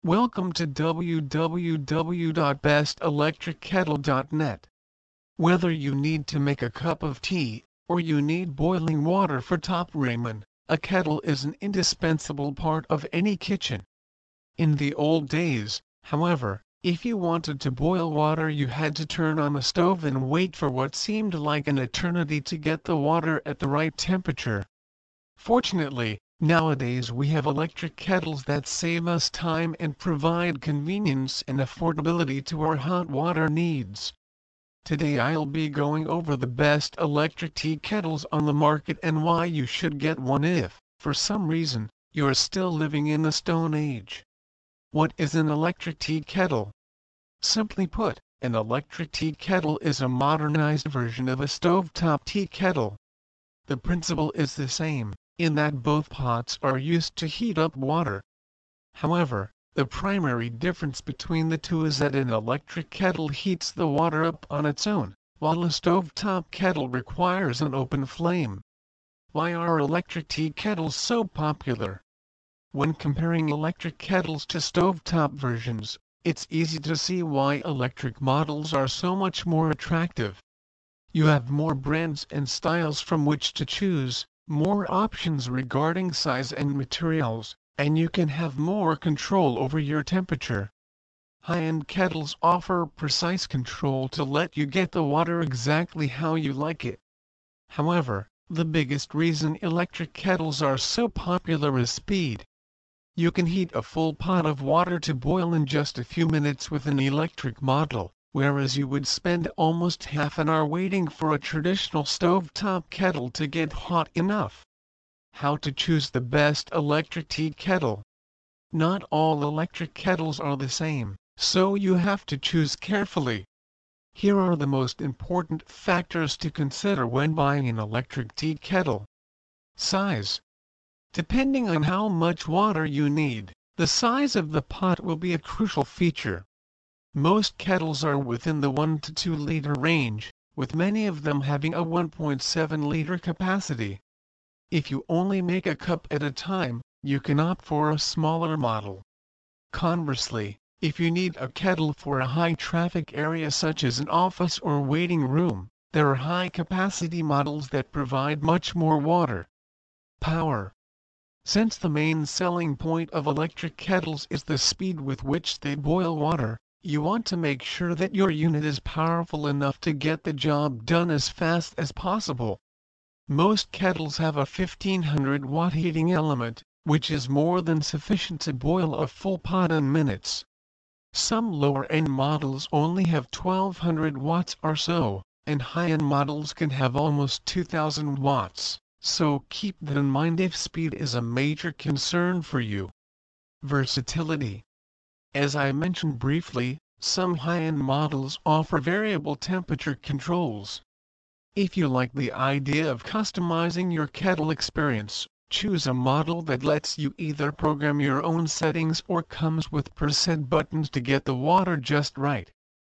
Welcome to www.bestelectrickettle.net. Whether you need to make a cup of tea, or you need boiling water for top ramen, a kettle is an indispensable part of any kitchen. In the old days, however, if you wanted to boil water you had to turn on the stove and wait for what seemed like an eternity to get the water at the right temperature. Fortunately, nowadays we have electric kettles that save us time and provide convenience and affordability to our hot water needs. Today I'll be going over the best electric tea kettles on the market and why you should get one if, for some reason, you're still living in the Stone Age. What is an electric tea kettle? Simply put, an electric tea kettle is a modernized version of a stovetop tea kettle. The principle is the same, in that both pots are used to heat up water. However, the primary difference between the two is that an electric kettle heats the water up on its own, while a stovetop kettle requires an open flame. Why are electric tea kettles so popular? When comparing electric kettles to stovetop versions, it's easy to see why electric models are so much more attractive. You have more brands and styles from which to choose, more options regarding size and materials, and you can have more control over your temperature. High-end kettles offer precise control to let you get the water exactly how you like it. However, the biggest reason electric kettles are so popular is speed. You can heat a full pot of water to boil in just a few minutes with an electric model, whereas you would spend almost half an hour waiting for a traditional stovetop kettle to get hot enough. How to choose the best electric tea kettle? Not all electric kettles are the same, so you have to choose carefully. Here are the most important factors to consider when buying an electric tea kettle. Size. Depending on how much water you need, the size of the pot will be a crucial feature. Most kettles are within the 1 to 2 liter range, with many of them having a 1.7 liter capacity. If you only make a cup at a time, you can opt for a smaller model. Conversely, if you need a kettle for a high-traffic area such as an office or waiting room, there are high-capacity models that provide much more water. Power. Since the main selling point of electric kettles is the speed with which they boil water, you want to make sure that your unit is powerful enough to get the job done as fast as possible. Most kettles have a 1500-watt heating element, which is more than sufficient to boil a full pot in minutes. Some lower-end models only have 1200 watts or so, and high-end models can have almost 2000 watts. So keep that in mind if speed is a major concern for you. Versatility. As I mentioned briefly, some high-end models offer variable temperature controls. If you like the idea of customizing your kettle experience, choose a model that lets you either program your own settings or comes with preset buttons to get the water just right.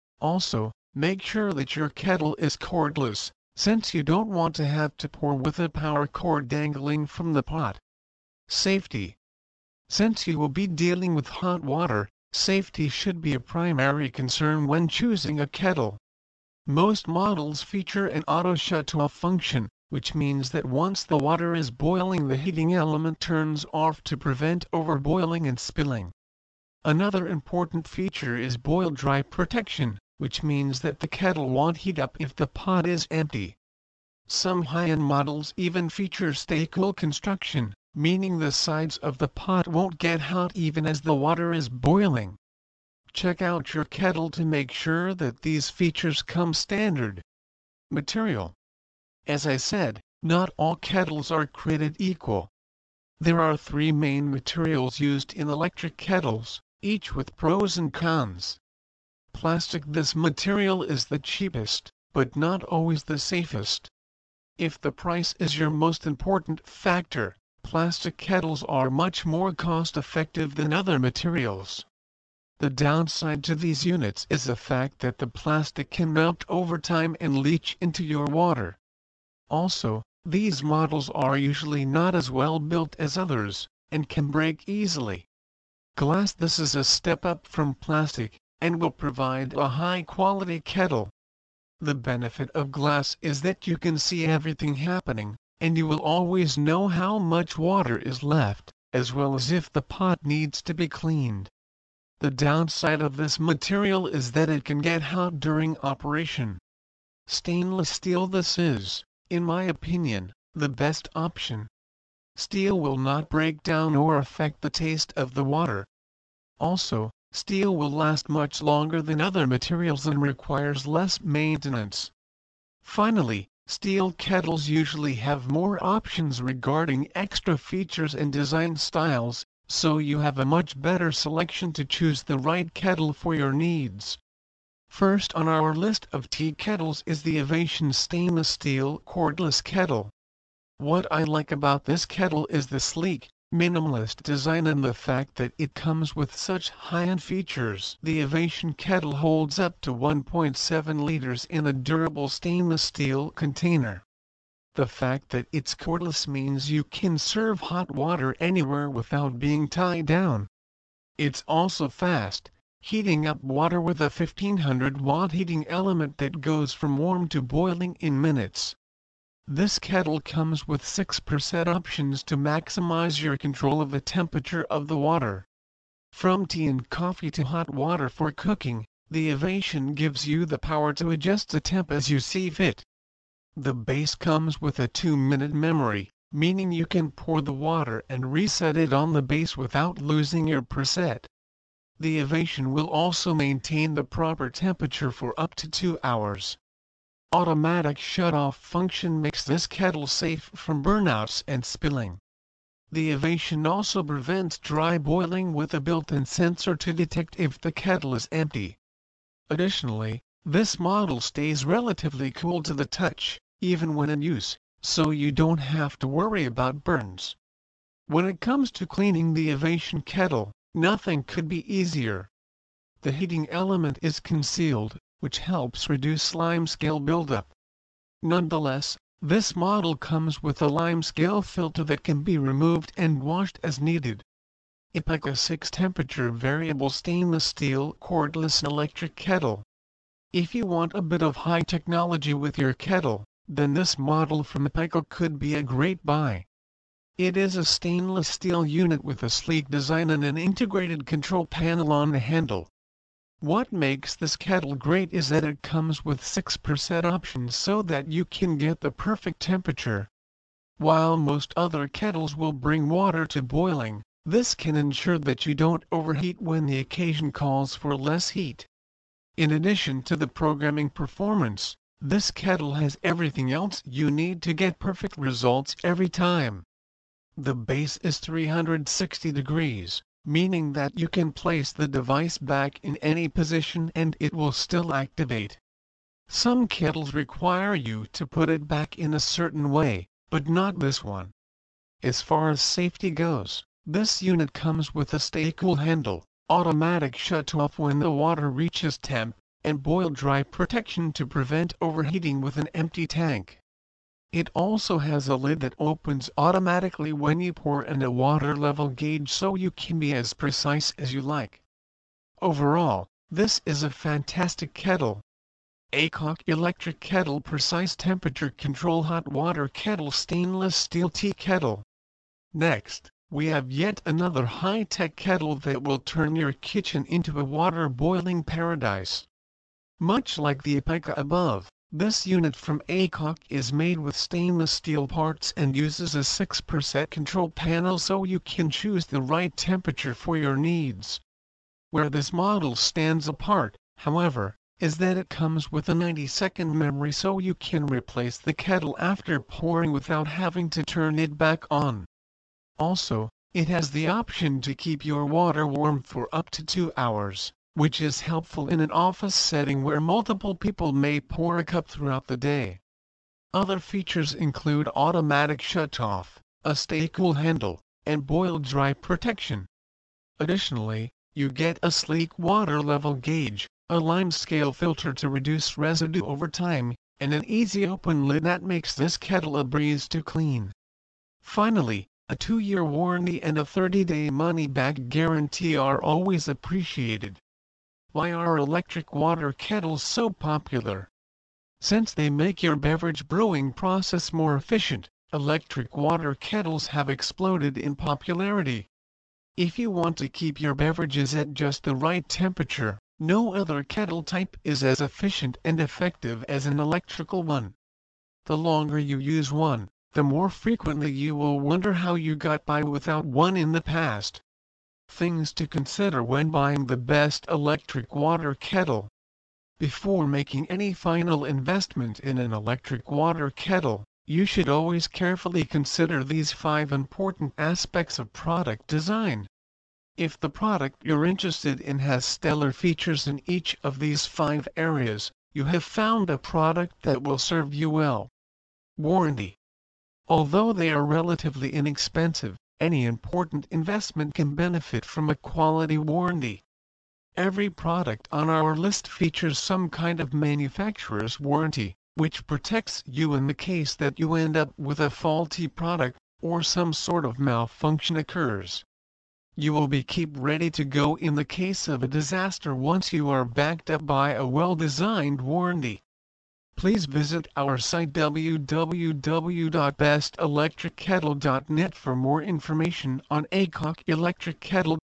Also, make sure that your kettle is cordless, since you don't want to have to pour with a power cord dangling from the pot. Safety. Since you will be dealing with hot water, safety should be a primary concern when choosing a kettle. Most models feature an auto shut-off function, which means that once the water is boiling the heating element turns off to prevent overboiling and spilling. Another important feature is boil dry protection, which means that the kettle won't heat up if the pot is empty. Some high-end models even feature stay-cool construction, meaning the sides of the pot won't get hot even as the water is boiling. Check out your kettle to make sure that these features come standard. Material. As I said, not all kettles are created equal. There are 3 main materials used in electric kettles, each with pros and cons. Plastic. This material is the cheapest, but not always the safest. If the price is your most important factor, plastic kettles are much more cost-effective than other materials. The downside to these units is the fact that the plastic can melt over time and leach into your water. Also, these models are usually not as well built as others, and can break easily. Glass. This is a step up from plastic, and will provide a high-quality kettle. The benefit of glass is that you can see everything happening, and you will always know how much water is left, as well as if the pot needs to be cleaned. The downside of this material is that it can get hot during operation. Stainless steel. This is, in my opinion, the best option. Steel will not break down or affect the taste of the water. Also, steel will last much longer than other materials and requires less maintenance. Finally, steel kettles usually have more options regarding extra features and design styles, so you have a much better selection to choose the right kettle for your needs. First on our list of tea kettles is the Ovation Stainless Steel Cordless Kettle. What I like about this kettle is the sleek, minimalist design and the fact that it comes with such high-end features. The Ovation kettle holds up to 1.7 liters in a durable stainless steel container. The fact that it's cordless means you can serve hot water anywhere without being tied down. It's also fast, heating up water with a 1500-watt heating element that goes from warm to boiling in minutes. This kettle comes with 6 preset options to maximize your control of the temperature of the water. From tea and coffee to hot water for cooking, the Ovation gives you the power to adjust the temp as you see fit. The base comes with a 2-minute memory, meaning you can pour the water and reset it on the base without losing your preset. The Ovation will also maintain the proper temperature for up to 2 hours. Automatic shut-off function makes this kettle safe from burnouts and spilling. The Ovation also prevents dry boiling with a built-in sensor to detect if the kettle is empty. Additionally, this model stays relatively cool to the touch, even when in use, so you don't have to worry about burns. When it comes to cleaning the Ovation kettle, nothing could be easier. The heating element is concealed, which helps reduce limescale buildup. Nonetheless, this model comes with a limescale filter that can be removed and washed as needed. Epica 6 Temperature Variable Stainless Steel Cordless Electric Kettle. If you want a bit of high technology with your kettle, then this model from Epica could be a great buy. It is a stainless steel unit with a sleek design and an integrated control panel on the handle. What makes this kettle great is that it comes with 6 preset options so that you can get the perfect temperature. While most other kettles will bring water to boiling, this can ensure that you don't overheat when the occasion calls for less heat. In addition to the programming performance, this kettle has everything else you need to get perfect results every time. The base is 360 degrees. Meaning that you can place the device back in any position and it will still activate. Some kettles require you to put it back in a certain way, but not this one. As far as safety goes, this unit comes with a stay cool handle, automatic shut-off when the water reaches temp, and boil dry protection to prevent overheating with an empty tank. It also has a lid that opens automatically when you pour and a water level gauge so you can be as precise as you like. Overall, this is a fantastic kettle. Aycock Electric Kettle Precise Temperature Control Hot Water Kettle Stainless Steel Tea Kettle. Next, we have yet another high-tech kettle that will turn your kitchen into a water boiling paradise. Much like the Epica above, this unit from Aycock is made with stainless steel parts and uses a 6 preset control panel so you can choose the right temperature for your needs. Where this model stands apart, however, is that it comes with a 90-second memory so you can replace the kettle after pouring without having to turn it back on. Also, it has the option to keep your water warm for up to 2 hours, which is helpful in an office setting where multiple people may pour a cup throughout the day. Other features include automatic shut-off, a stay-cool handle, and boil-dry protection. Additionally, you get a sleek water level gauge, a limescale filter to reduce residue over time, and an easy open lid that makes this kettle a breeze to clean. Finally, A 2-year warranty and a 30-day money-back guarantee are always appreciated. Why are electric water kettles so popular? Since they make your beverage brewing process more efficient, electric water kettles have exploded in popularity. If you want to keep your beverages at just the right temperature, no other kettle type is as efficient and effective as an electrical one. The longer you use one, the more frequently you will wonder how you got by without one in the past. Things to consider when buying the best electric water kettle. Before making any final investment in an electric water kettle, you should always carefully consider these 5 important aspects of product design. If the product you're interested in has stellar features in each of these 5 areas, you have found a product that will serve you well. Warranty. Although they are relatively inexpensive, any important investment can benefit from a quality warranty. Every product on our list features some kind of manufacturer's warranty, which protects you in the case that you end up with a faulty product, or some sort of malfunction occurs. You will be kept ready to go in the case of a disaster once you are backed up by a well-designed warranty. Please visit our site www.bestelectrickettle.net for more information on ACOC electric kettle.